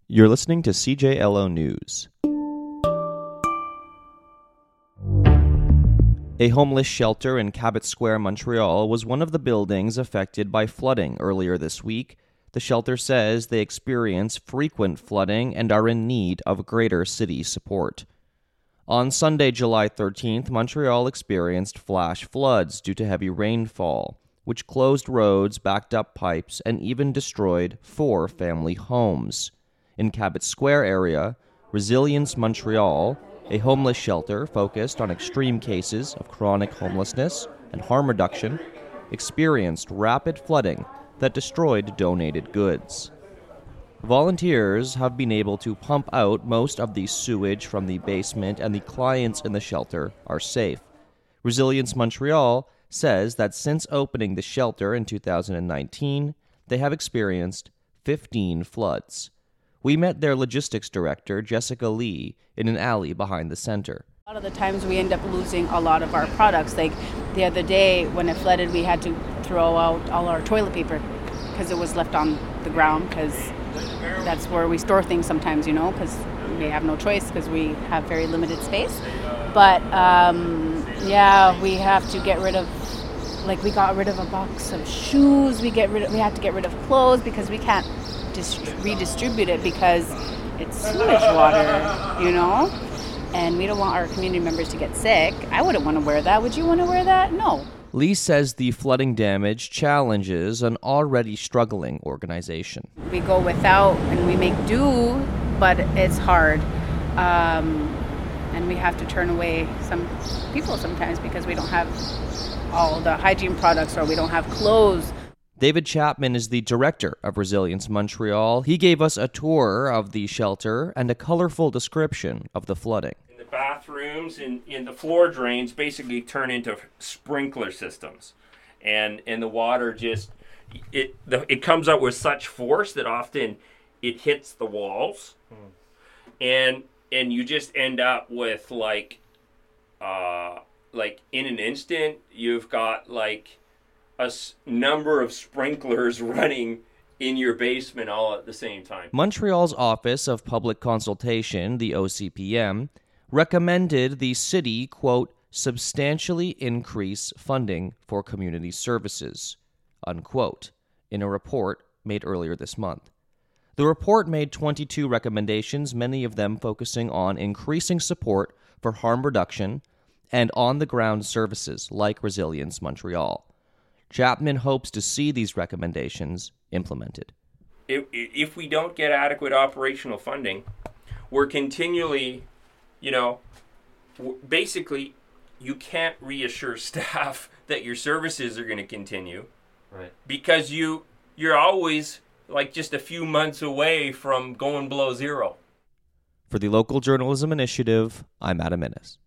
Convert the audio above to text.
You're listening to CJLO News. A homeless shelter in Cabot Square, Montreal, was one of the buildings affected by flooding earlier this week. The shelter says they experience frequent flooding and are in need of greater city support. On Sunday, July 13th, Montreal experienced flash floods due to heavy rainfall, which closed roads, backed up pipes, and even destroyed 4 family homes. In Cabot Square area, Resilience Montreal, a homeless shelter focused on extreme cases of chronic homelessness and harm reduction, experienced rapid flooding that destroyed donated goods. Volunteers have been able to pump out most of the sewage from the basement, and the clients in the shelter are safe. Resilience Montreal says that since opening the shelter in 2019, they have experienced 15 floods. We met their logistics director, Jessica Lee, in an alley behind the center. A lot of the times we end up losing a lot of our products. Like the other day when it flooded, we had to throw out all our toilet paper because it was left on the ground, because that's where we store things sometimes, because we have no choice because we have very limited space. But we have to get rid of, we got rid of a box of shoes. We had to get rid of clothes because we can't redistribute it because it's sewage water, and we don't want our community members to get sick. I wouldn't want to wear that. Would you want to wear that? No. Lee says the flooding damage challenges an already struggling organization. We go without and we make do, but it's hard. And we have to turn away some people sometimes because we don't have all the hygiene products or we don't have clothes. David Chapman is the director of Resilience Montreal. He gave us a tour of the shelter and a colorful description of the flooding. The bathrooms and the floor drains basically turn into sprinkler systems, and the water just it comes out with such force that often it hits the walls, and you just end up with like in an instant you've got a number of sprinklers running in your basement all at the same time. Montreal's Office of Public Consultation, the OCPM, recommended the city, quote, substantially increase funding for community services, unquote, in a report made earlier this month. The report made 22 recommendations, many of them focusing on increasing support for harm reduction and on-the-ground services like Resilience Montreal. Chapman hopes to see these recommendations implemented. If we don't get adequate operational funding, we're continually, basically, you can't reassure staff that your services are going to continue, right? Because you're always just a few months away from going below zero. For the Local Journalism Initiative, I'm Adam Innes.